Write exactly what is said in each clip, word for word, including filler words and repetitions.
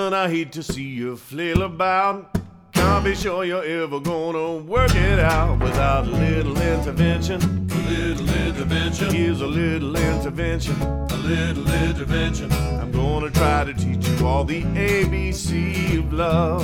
Gentlemen, I hate to see you flail about. Can't be sure you're ever gonna work it out without a little intervention. A little intervention. Here's a little intervention. A little intervention. I'm gonna try to teach you all the A B C of love.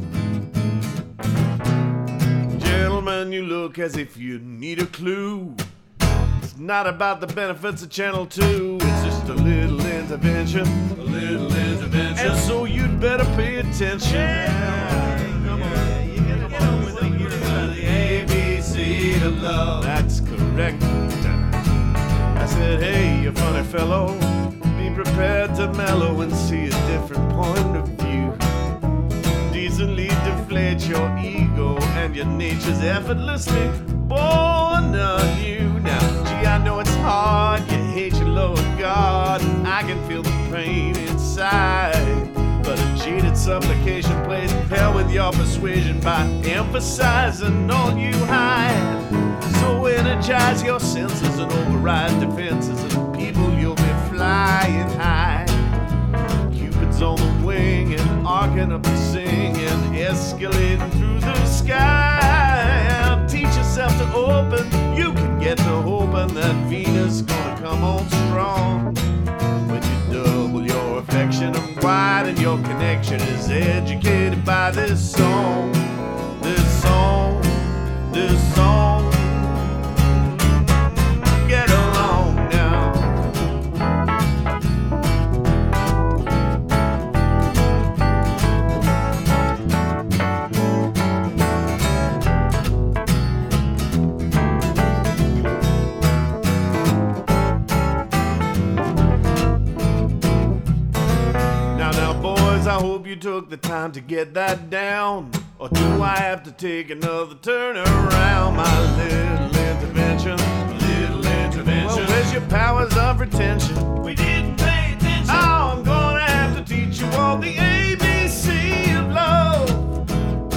Gentlemen, you look as if you need a clue. It's not about the benefits of Channel two. It's just a little intervention. A little intervention. And so you'd better pay attention. Yeah. Come on. You gotta get on with it. The A B C of love. That's correct. I said, hey, you funny fellow, be prepared to mellow and see a different point of view. Decently deflate your ego and your nature's effortlessly born on you. Now, gee, I know it's hard, you hate your Lord God, and I can feel the pain inside. But a cheated supplication plays hell with your persuasion by emphasizing all you hide. So energize your senses and override defenses, and people, you'll be flying high. Cupid's on the wing and arcing up the singing, escalating through the sky. Teach yourself to open, you can get to hoping that Venus gonna come on strong. When you double your affection and widen your connection is educated by this song, this song, this song. Get along now. Now, now, boys, I hope you took the time to get that down. Or do I have to take another turn around? My little intervention. Little intervention. Well, where's your powers of retention? We didn't pay attention. Oh, I'm gonna have to teach you all the A B C of love.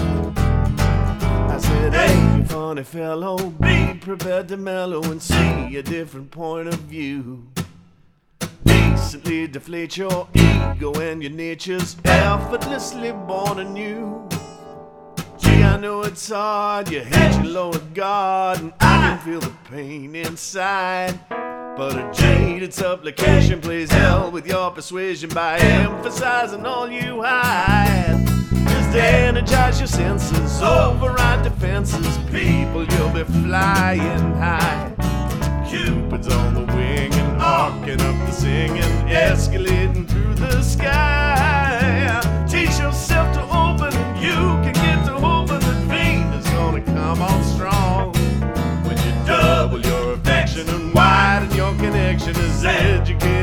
I said, hey, you funny fellow, be prepared to mellow and see a different point of view. Decently deflate your ego and your nature's effortlessly born anew. Gee, I know it's hard, you hate your Lord God, and I can feel the pain inside. But a jaded supplication plays hell with your persuasion by emphasizing all you hide. Just to energize your senses, override defenses, people, you'll be flying high. Cupid's on the wing and arcing up the singing, escalating through the sky. Teach yourself to open and you can get to hoping that Venus is gonna come on strong. When you double your affection and widen your connection is educated